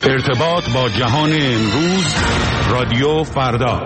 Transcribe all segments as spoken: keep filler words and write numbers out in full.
ارتباط با جهان امروز، رادیو فردا.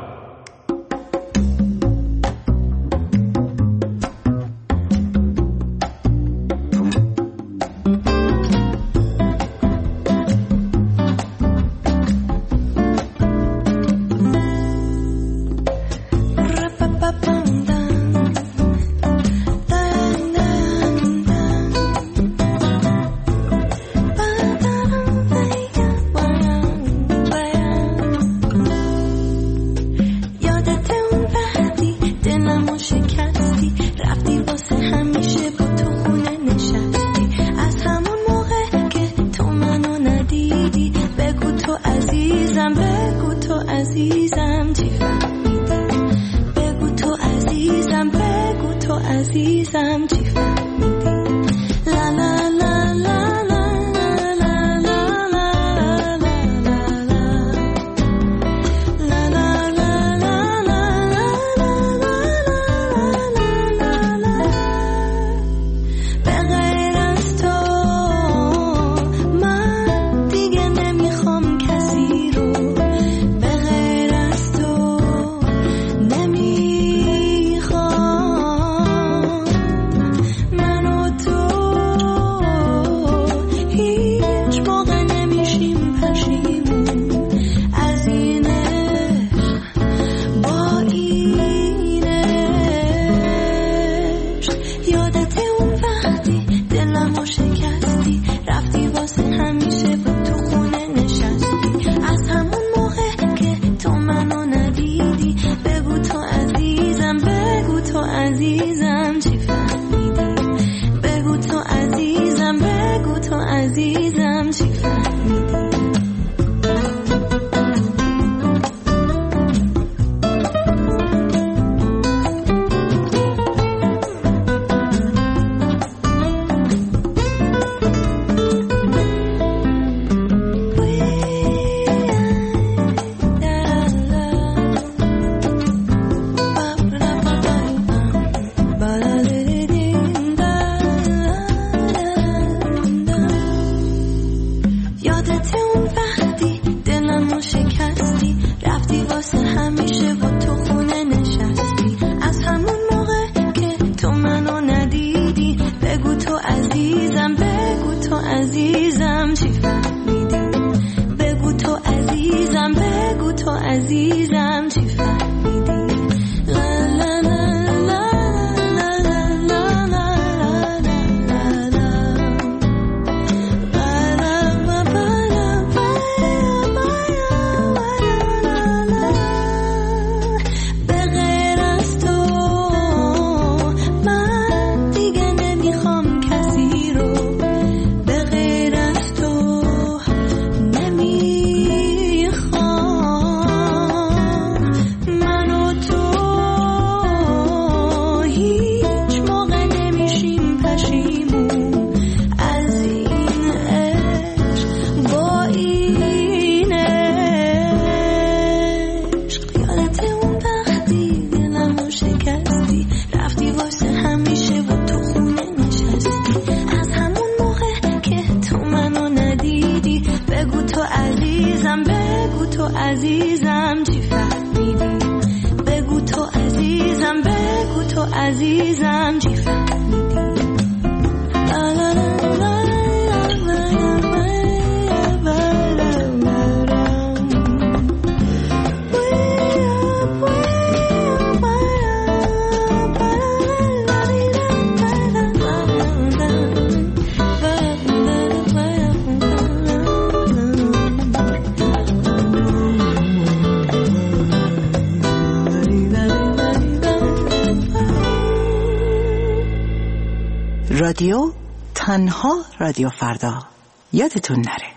رادیو تنها رادیو فردا، یادتون نره.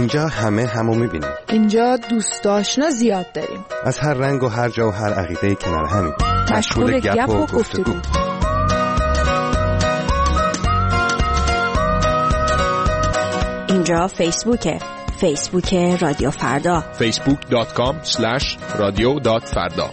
اینجا همه همو میبینیم. اینجا دوست آشنا زیاد داریم. از هر رنگ و هر جا و هر عقیده کنار همیم. مشغول گپ و گفتگو. اینجا فیسبوکه. فیسبوک رادیو فردا. فیسبوک دات کام اسلش رادیو دات فردا.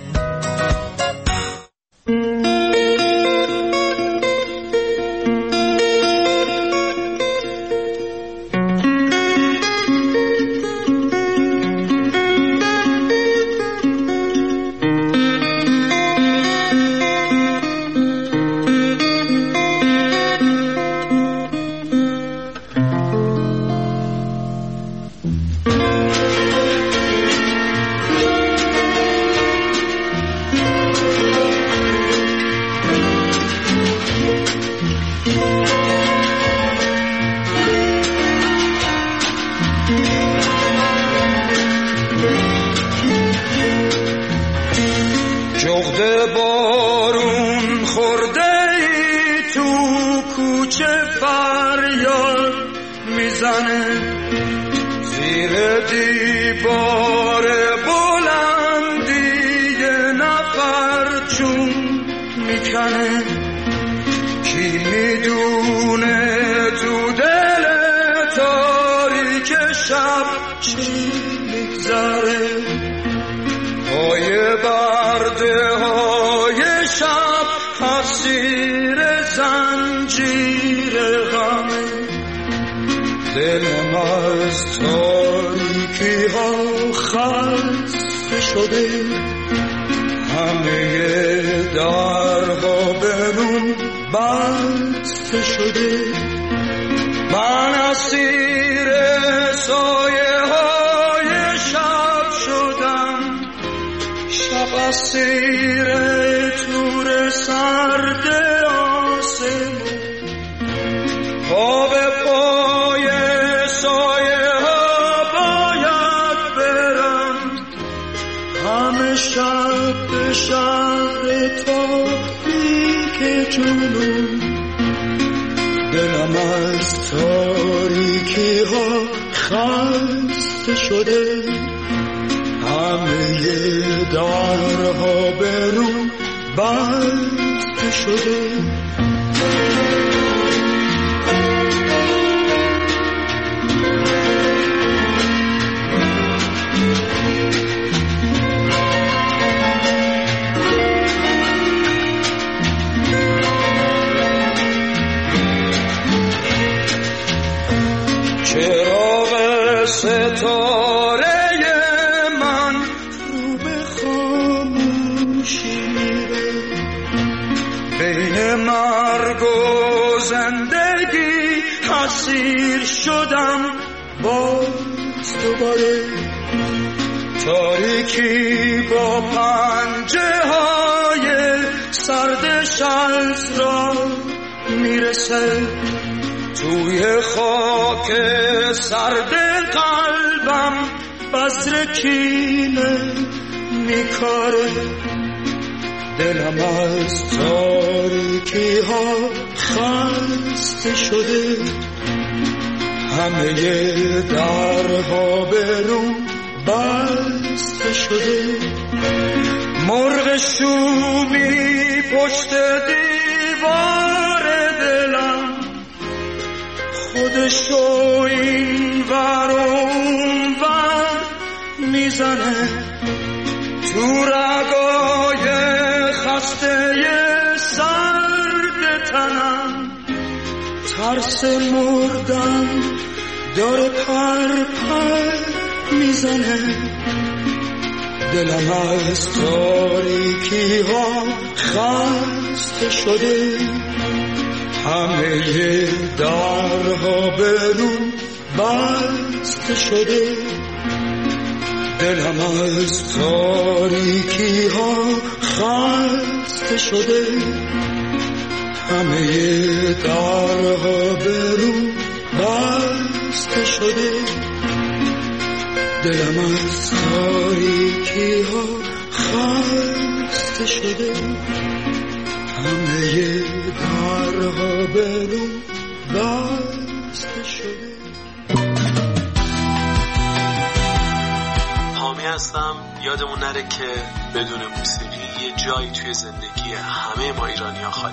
هستم. یادمون نره که بدون موسیقی یه جایی توی زندگی همه ما ایرانی‌ها خالی.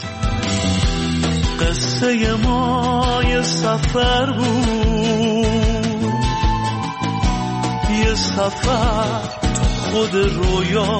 قصه ما یه سفر بود، یه سفر خود رویا،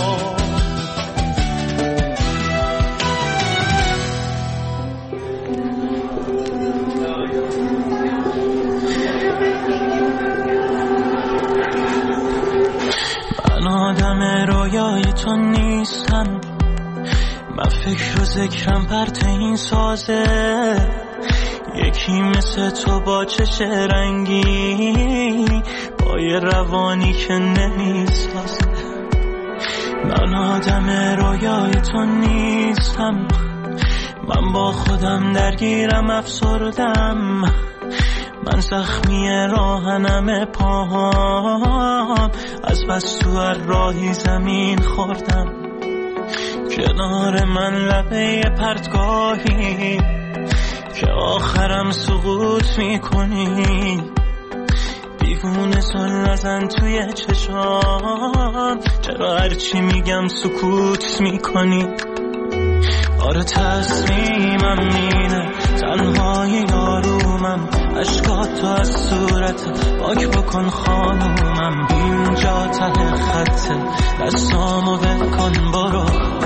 من آدم رویای تو نیستم، من فکر و ذکرم پرت این سازه، یکی مثل تو با چش رنگی، با یه روانی که نمیسازه. من آدم رویای تو نیستم، من با خودم درگیرم افسردم، من زخمی راهنم پاهام، از بس تو هر راهی زمین خوردم، کنار من لبه پرتگاهی که آخرم سقوط میکنی، دیوونه سن نزن توی چشام، چرا هرچی میگم سکوت میکنی؟ آره تصمیمم اینه، تنهای یارومم، اشکات تو از صورت پاک بکن خانومم، اینجا ته خطه، دستامو بکن برو،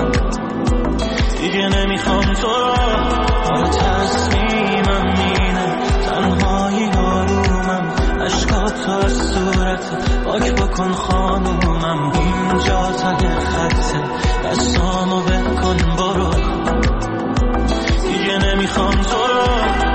دیگه نمیخوام تو رو. آره تصمیمم اینه، تنهای یارومم، اشکات تو از صورت پاک بکن خانومم، اینجا ته خطه، دستامو بکن برو، دیگه نمیخوام تو رو.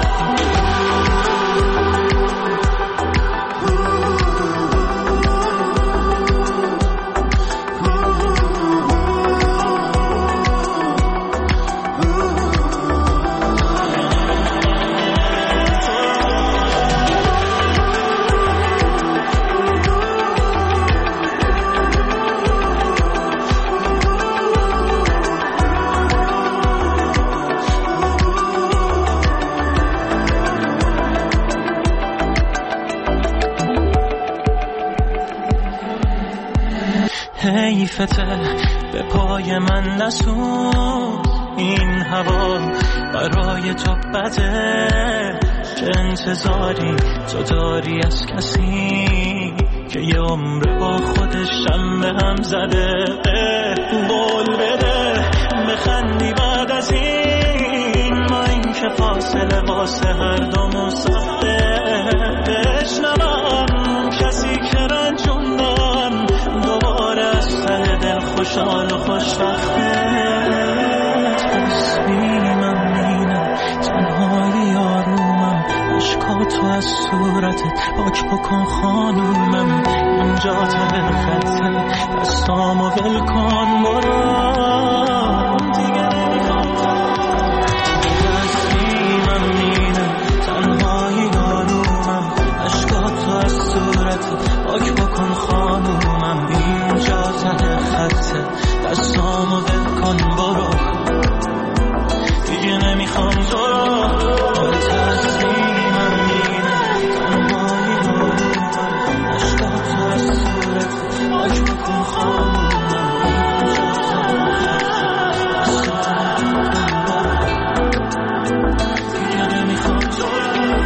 حیفته به پای من نسون، این هوا برای تو بده، چه انتظاری تو داری از کسی که یه عمر با خودش هم به هم زده؟ قول بده بخندی بعد از این، ما این که فاصله واسه هر دومون سخته، بشنوم کسی که رنجوندم دوباره از ته دل خوشحال و خوشبخته. تصمیمم اینه، تنهای یارومم، اشکاتو از صورتت پاک بکن خانومم، اینجا ته خطه، دستامو ول کن برو، دیگه نمیخوام. تصمیمم اینه، تنهای یارومم، اشکاتو از صورتت پاک بکن خانومم، اینجا ته خطه، دستامو ول کن برو، دیگه نمیخوام تو رو. آره تصمیمم اینه، تنهای یارومم، اشکاتو از صورتت پاک بکن خانومم، اینجا ته خطه، دستامو ول کن برو، دیگه نمیخوام تو رو.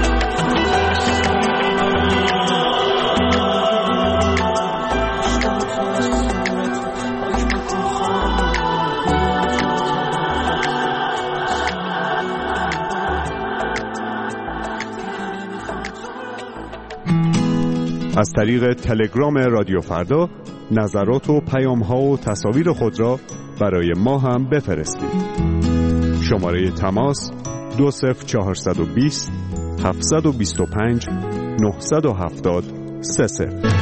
از طریق تلگرام رادیو فردا نظرات و پیام‌ها و تصاویر خود را برای ما هم بفرستید. شماره تماس دو صفر چهارصد و بیست هفتصد و بیست و پنج نهصد و هفتاد سه صفر.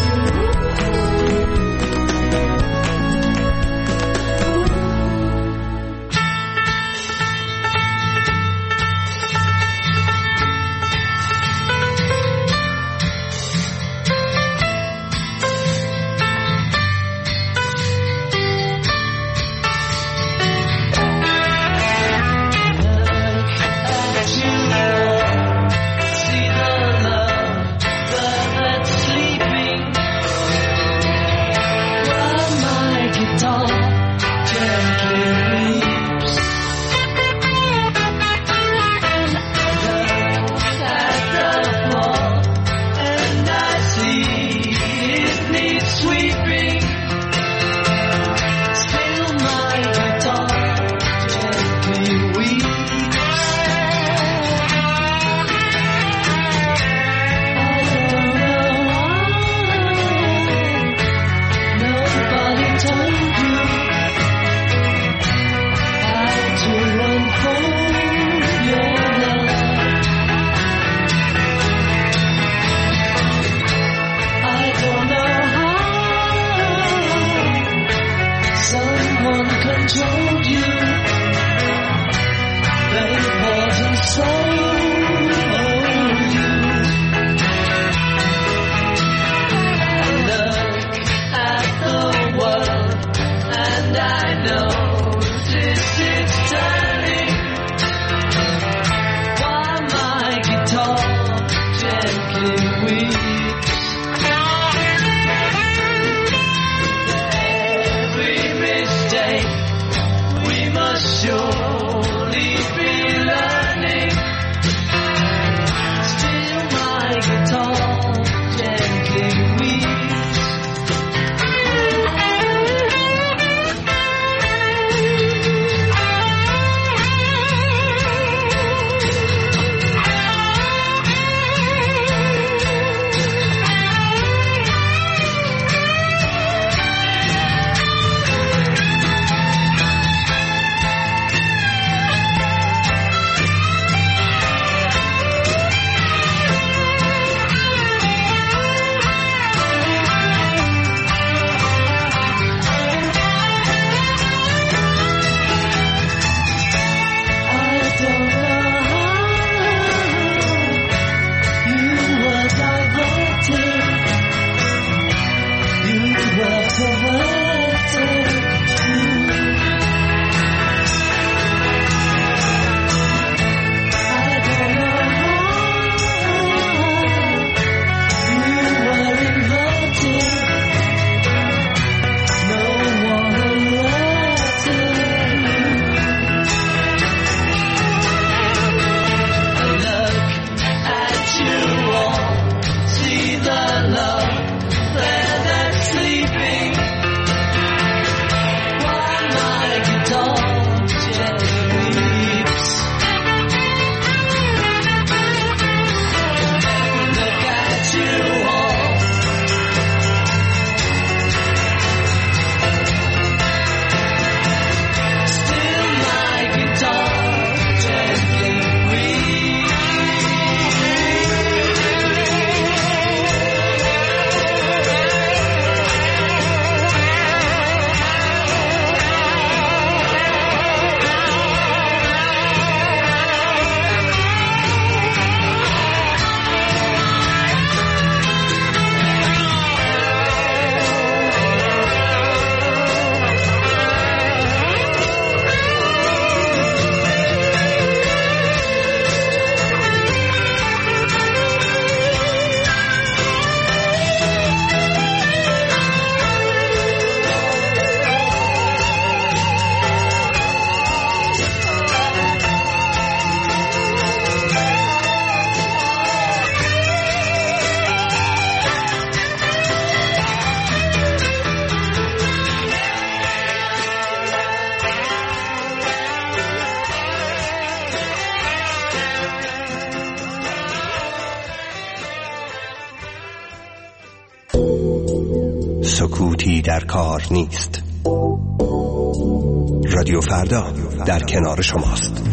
Sleeping سکوتی در کار نیست. رادیو فردا در کنار شماست.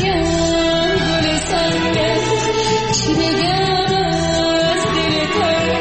She began as the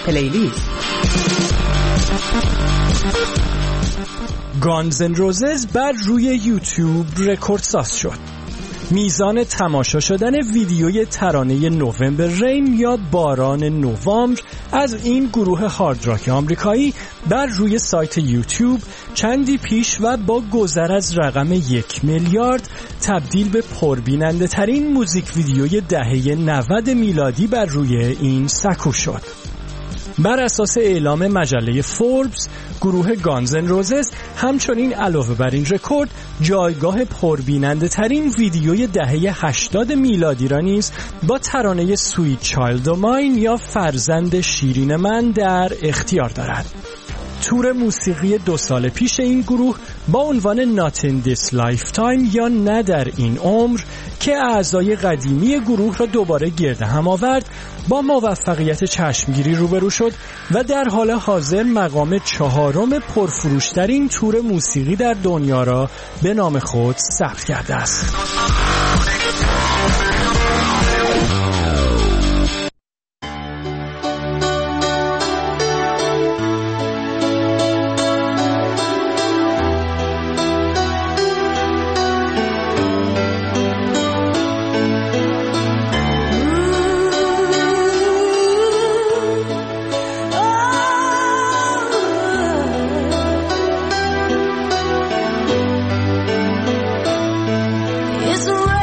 پلیلیست. گانز اند روزز بر روی یوتیوب رکوردساز شد. میزان تماشا شدن ویدیوی ترانه نوامبر رین یا باران نوامبر از این گروه هارد راک آمریکایی بر روی سایت یوتیوب چندی پیش و با گذر از رقم یک میلیارد تبدیل به پربیننده ترین موزیک ویدیوی دهه نود میلادی بر روی این سکو شد. بر اساس اعلام مجله فوربس، گروه گانز اند روزز همچنین علاوه بر این رکورد جایگاه پربیننده ترین ویدیوی دهه هشتاد میلادی را نیز با ترانه سویت چایلد آف ماین یا فرزند شیرین من در اختیار دارد. تور موسیقی دو سال پیش این گروه با عنوان Not in this lifetime یا نه در این عمر که اعضای قدیمی گروه را دوباره گرد هم آورد با موفقیت چشمگیری روبرو شد و در حال حاضر مقام چهارم پرفروشترین تور موسیقی در دنیا را به نام خود ثبت کرده است. It's a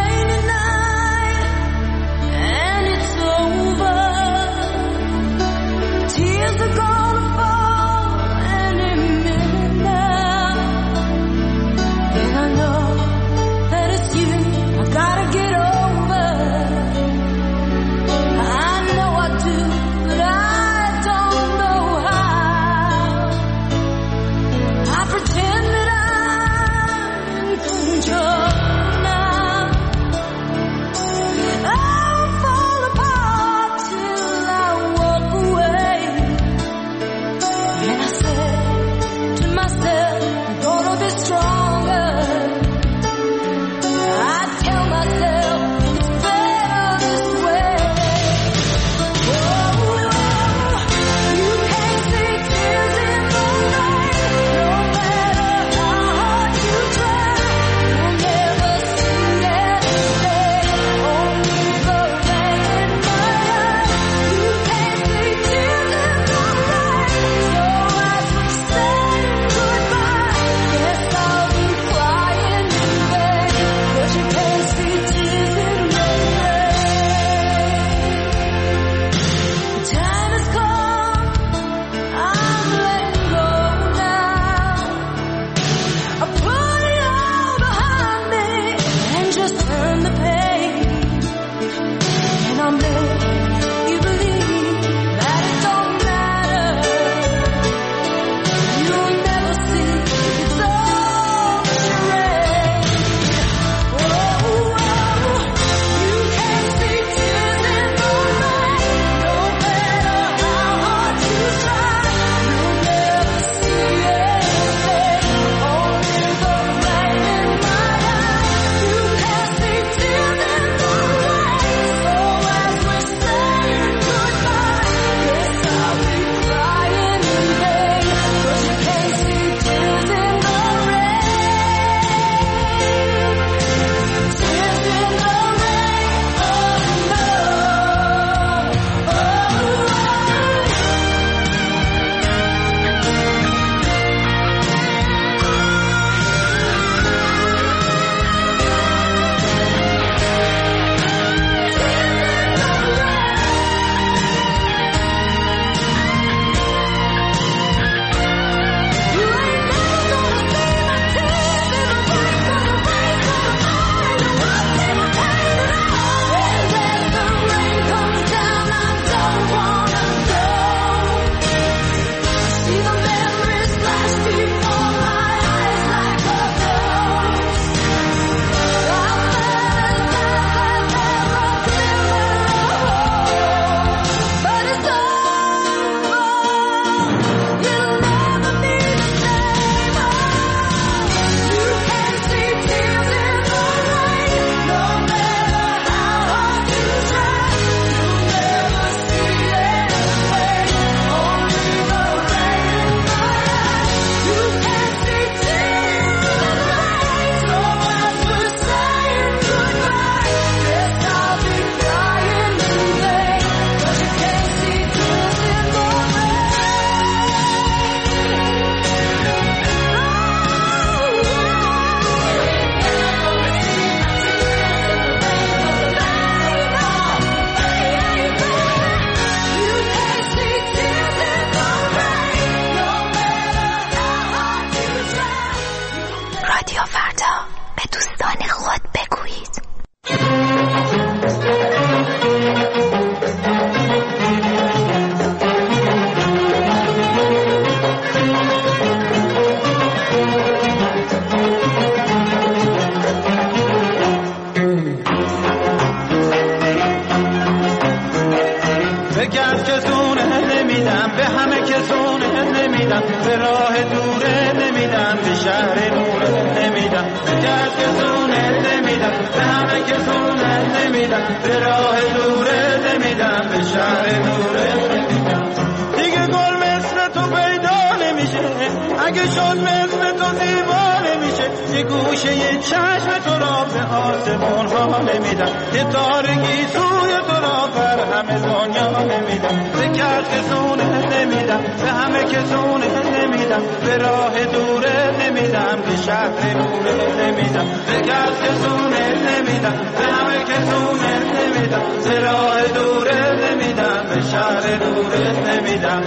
به کس که سونه نمیدم، به همه که سونه نمیدم، به راه دوره نمیدم، به شهر نوره نمیدم، به کس که سونه نمیدم، به همه که سونه نمیدم، به راه دوره نمیدم، به شهر نوره نمیدم. دیگه گل مثل تو پیدا نمیشه، اگه شد مثل تو زیبا نمیشه، یه گوشه یه چشم تو را به آسمون ها نمیدم، یه تارگی سوی تو را بر همه دنیا نمیدم، به کس که سونه نمیدم، به همه که سونه نمیدم، به راه دوره نمیدم، به شهر نوره نمیدم، به کس که سونه نمیدم، به همه که سونه نمیدم، به راه دوره نمیدم، به شهر نوره نمیدم.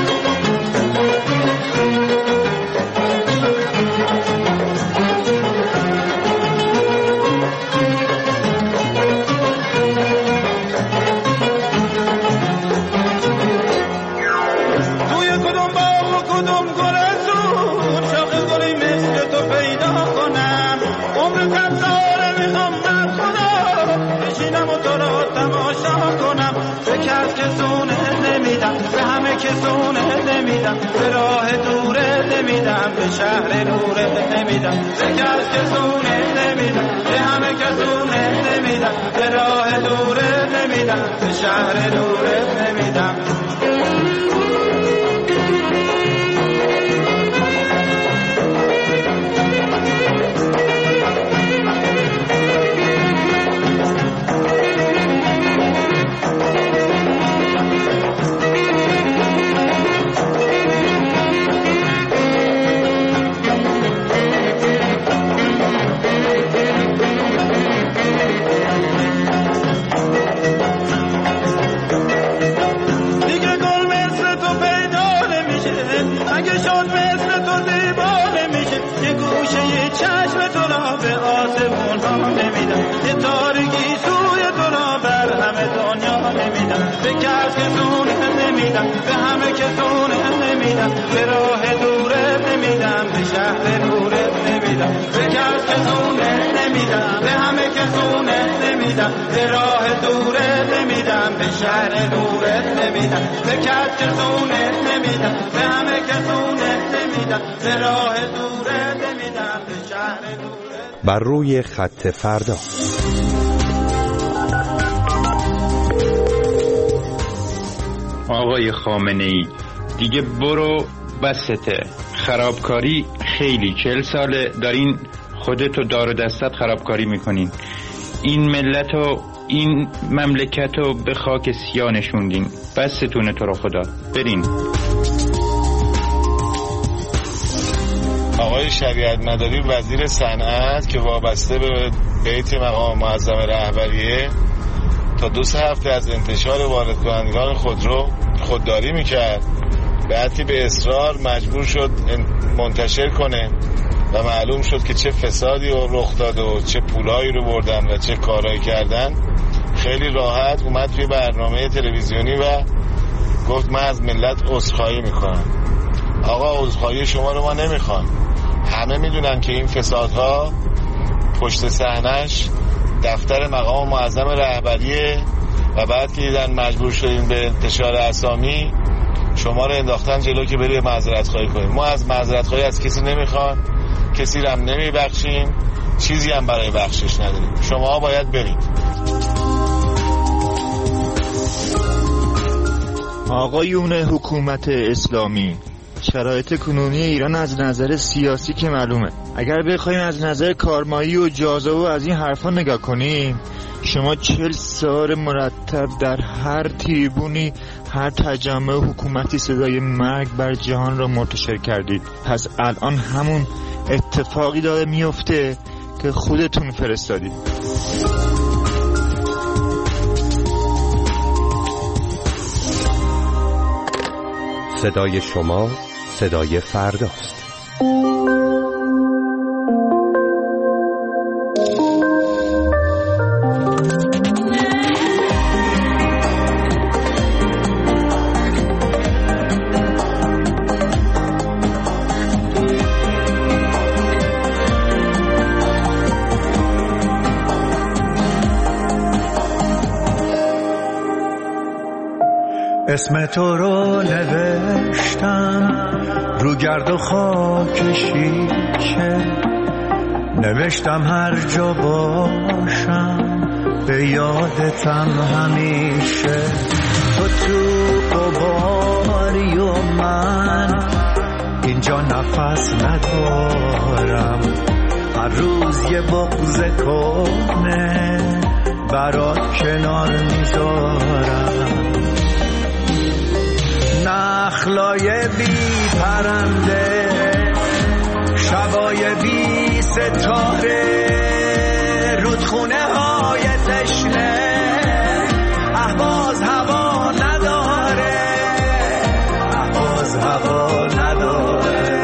به راه دوره نمیدم، به شهر نوره نمیدم، به کس که سونه نمیدم، به همه که سونه نمیدم، به راه دوره نمیدم، به شهر نوره نمیدم. به همه که سونه نمیدم، به راه دوره نمیدم، به شهر نوره نمیدم، به کس که سونه نمیدم، به همه که سونه نمیدم، به راه دوره نمیدم، به شهر نوره نمیدم، به کس که سونه نمیدم، به همه که سونه نمیدم، به راه دوره نمیدم، به شهر نوره. بر روی خط فردا. آقای خامنه‌ای دیگه برو، بسته. خرابکاری خیلی چل ساله دارین خودتو دار و دستت خرابکاری میکنین. این ملت و این مملکت رو به خاک سیاه نشوندین. بستونه تو رو خدا، برین. آقای شریعت مداری وزیر صنعت که وابسته به بیت مقام معظم رهبریه تا دو سه هفته از انتشار وارد کنندگان خودرو خودداری میکرد، بعد که به اصرار مجبور شد منتشر کنه و معلوم شد که چه فسادی رو رخ داده و چه پولایی رو بردن و چه کارایی کردن، خیلی راحت اومد توی برنامه تلویزیونی و گفت من از ملت عذرخواهی میکنم. آقا عذرخواهی شما رو ما نمیخوام. همه میدونن که این فسادها پشت صحنه‌اش دفتر مقام معظم رهبریه و بعد که دیدن مجبور شدیم به انتشار اسامی شما رو انداختن جلو که بری معذرت خواهی کنیم. ما از معذرت خواهی از کسی نمیخوام، کسی رو هم نمیبخشیم، چیزی هم برای بخشش نداریم. شما باید برید. آقایون حکومت اسلامی، شرایط کنونی ایران از نظر سیاسی که معلومه. اگر بخوایم از نظر کارمایی و جاذبه و از این حرفا نگاه کنیم، شما چل سال مرتب در هر تریبونی، هر تجمع حکومتی صدای مرگ بر جهان را منتشر کردید. پس الان همون اتفاقی داره میفته که خودتون فرستادید. صدای شما صدای فرداست. اسم تو رو نوشتم رو گرد و خاک شیشه، نوشتم هر جا باشم به یادتم همیشه. تو تو قباری و من اینجا نفس ندارم، هر روز یه بغض کنه برات کنار میذارم. نخلای بی پرنده، شبای بی ستاره، رودخونه های تشنه، اهواز هوا نداره، اهواز هوا نداره.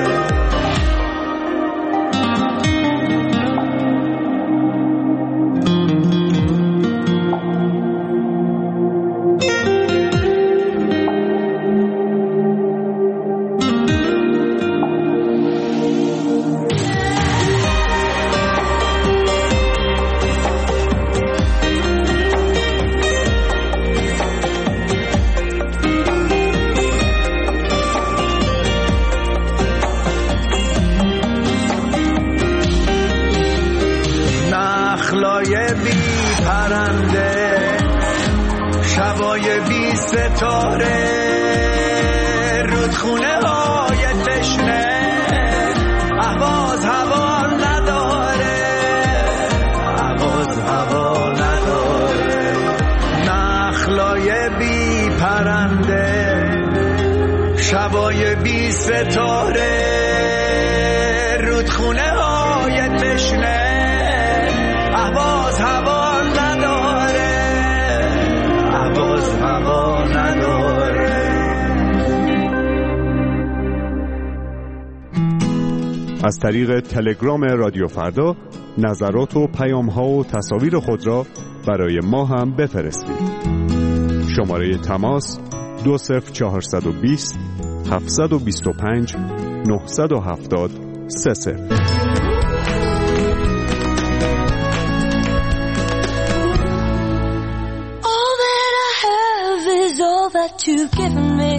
شبای بی ستاره، رودخونه های تشنه، اهواز هوا نداره، اهواز هوا نداره. نخلای بی پرنده، شبای بی ستاره، رودخونه های تشنه، اهواز هوا نداره، اهواز هوا نداره. از طریق تلگرام رادیو فردا نظرات و پیام ها و تصاویر خود را برای ما هم بفرستید. شماره تماس دو صفر چهارصد و بیست هفتصد و بیست و پنج نهصد و هفتاد سه صفر. All that you've given me,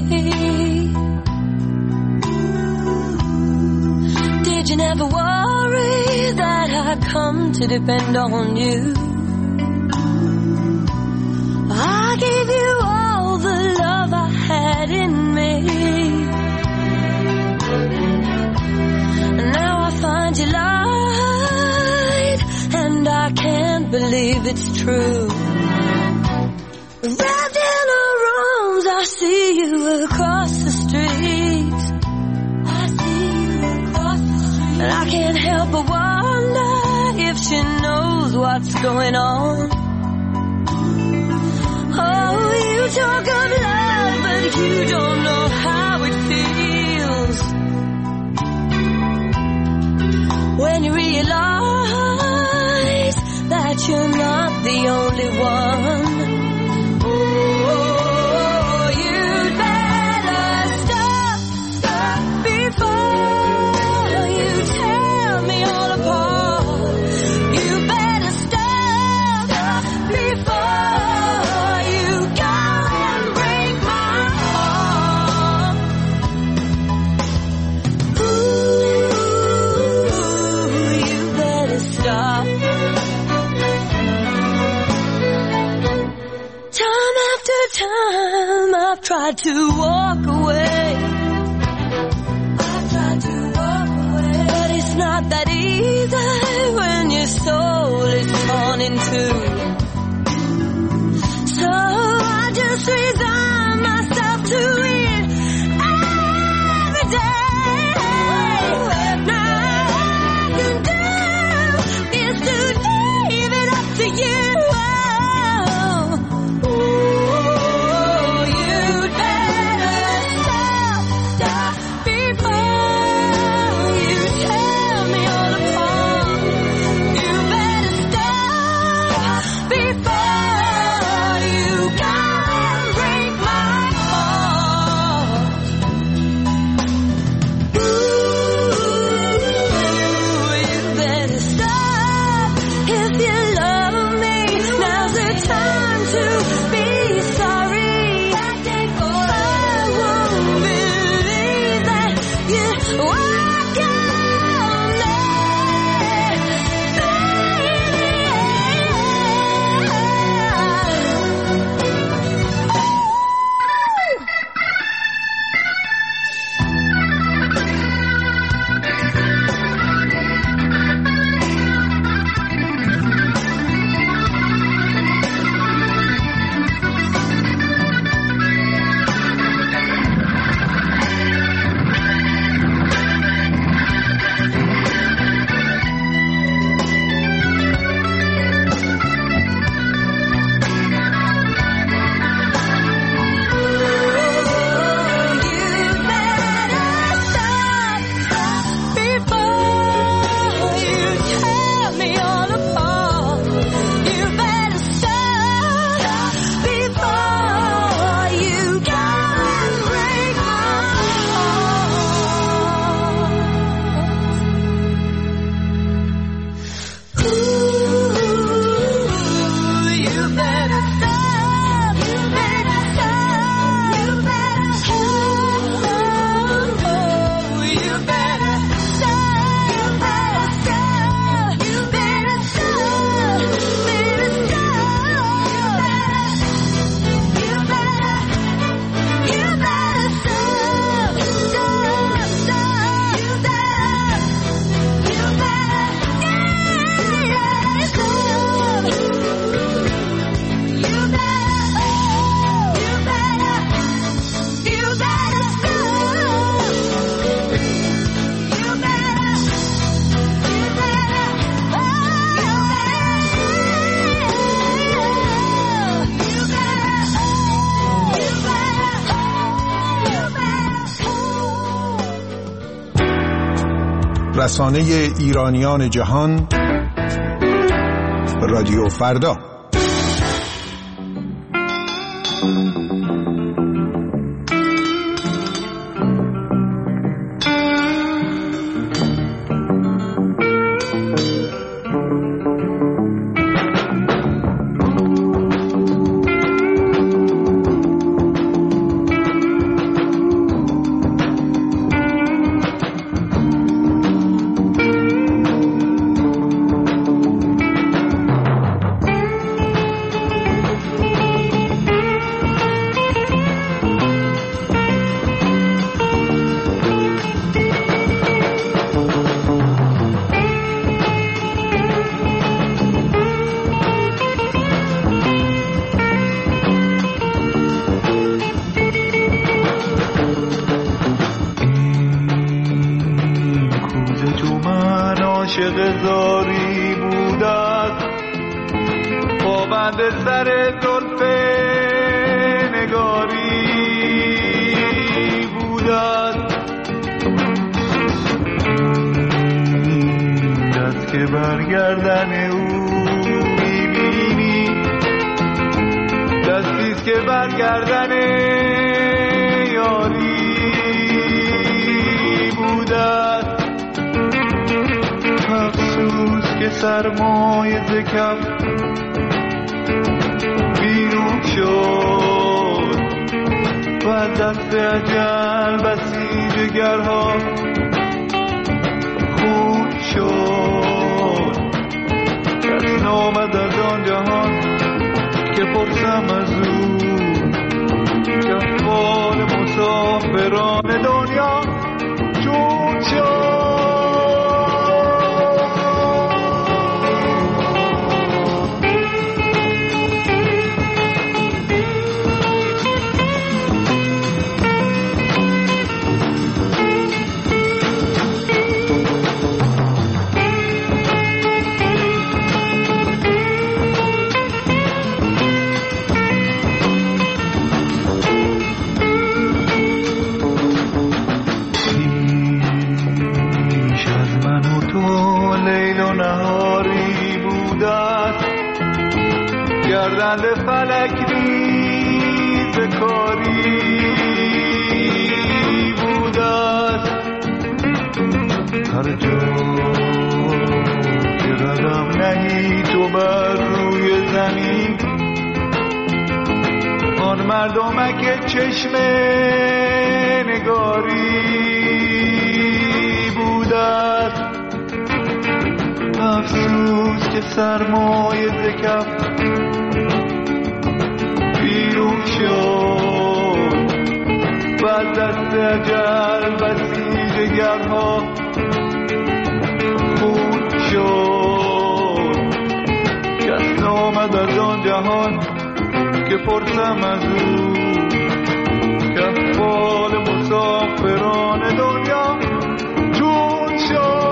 did you never worry that I come to depend on you? I gave you all the love I had in me, and now I find you lied, and I can't believe it's true. Wrapped in her arms, I see you across the street. I see you across the street, and I can't help but wonder if she knows what's going on. Oh, you talk of love, but you don't know how it feels when you realize that you're not the only one. Time I've tried to walk away, I've tried to walk away, but it's not that easy when your soul is torn in two. So I just resign myself to it every day. Now all I can do is to leave it up to you. رسانه ایرانیان جهان، رادیو فردا. زاری بودت پابند سر زلف نگاری بودت دست که برگردن او میبینی دستیست که برگردن یاری بودت افسوس که سرمایه ز کف بیرون شد و از دست اجل بسی جگرها خون شد کس نامد از آن جهان که پرسم از او که احوال مسافران دنیا چون شد. گردن فلک نیز کاری بودست هر جا که قدم نهی تو بر روی زمین آن مردمک چشم نگاری بودست. افسوس که سرمایه ز کف بیرون شد و از دست اجل بسی جگرها خون شد کس نامد از آن جهان که پرسم از او که احوال مسافران دنیا چون شد.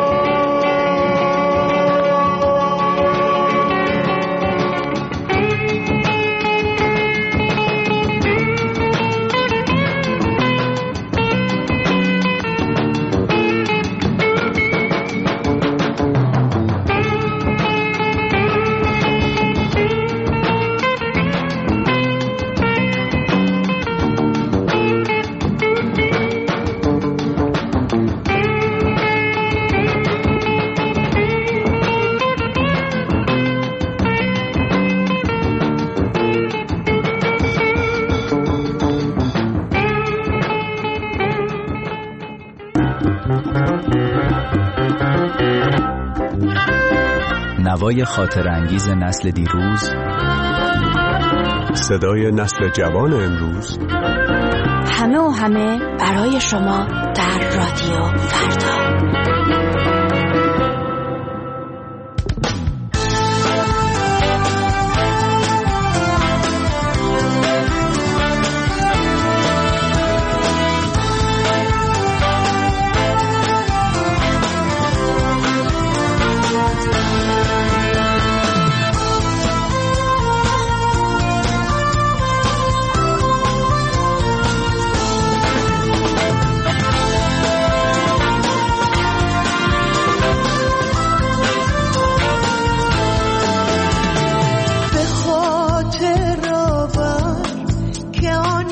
نوای خاطر انگیز نسل دیروز، صدای نسل جوان امروز، همه و همه برای شما در رادیو فردا.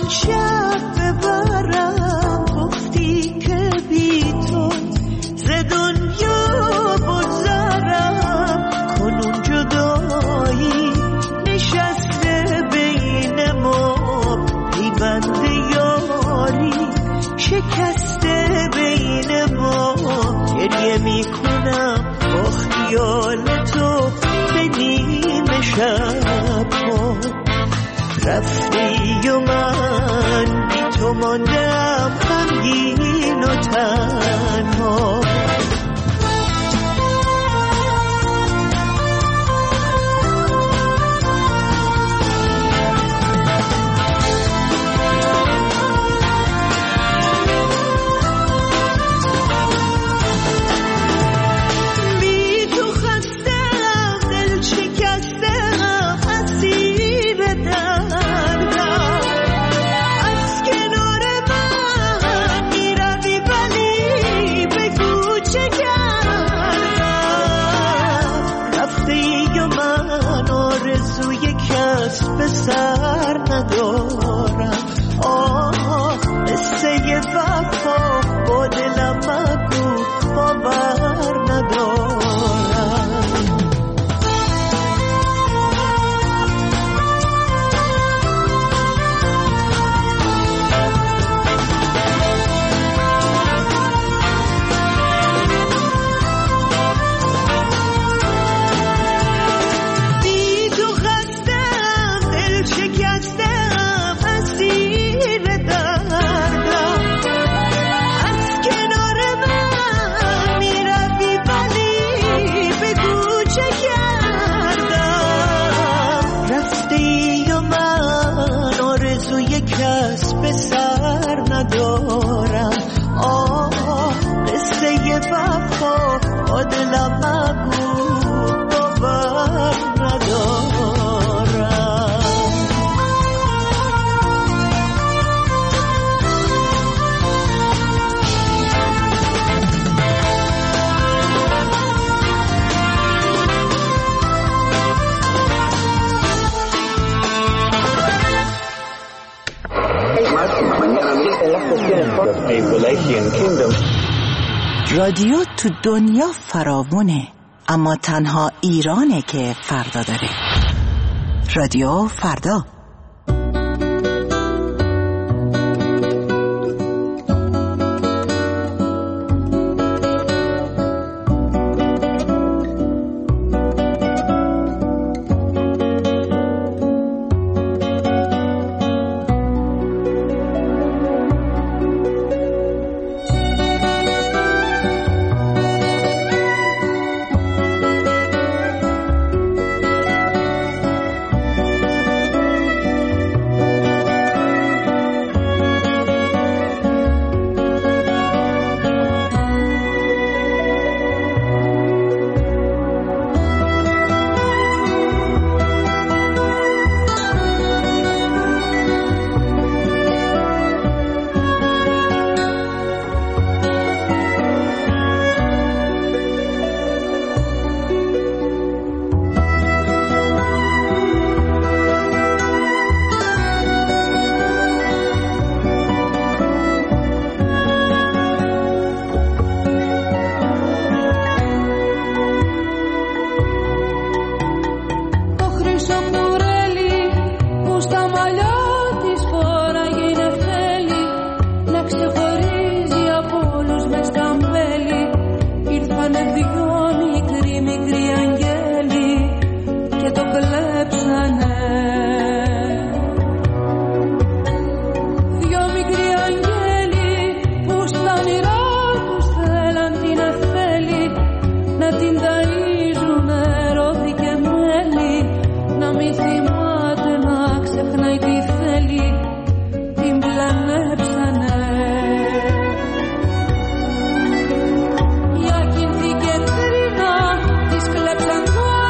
چند شب ببرم، گفتی که بی تو ز دنیا بگذرم. کنون جدایی نشسته بین ما، پیوند یاری شکسته بین ما. گریه می کنم با خیال تو به نیمه شب ها. رفتی و من بی تو ماندم غمگین و تنها. به سر ندارم. آه قصه وفا با دلم مگو، باور ندارم. کس به سر ندارم. آه قصه وفا با دلم مگو، باور ندارم. رادیو تو دنیا فراوونه، اما تنها ایرانه که فردا داره. رادیو فردا.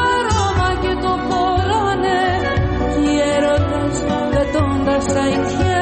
Don't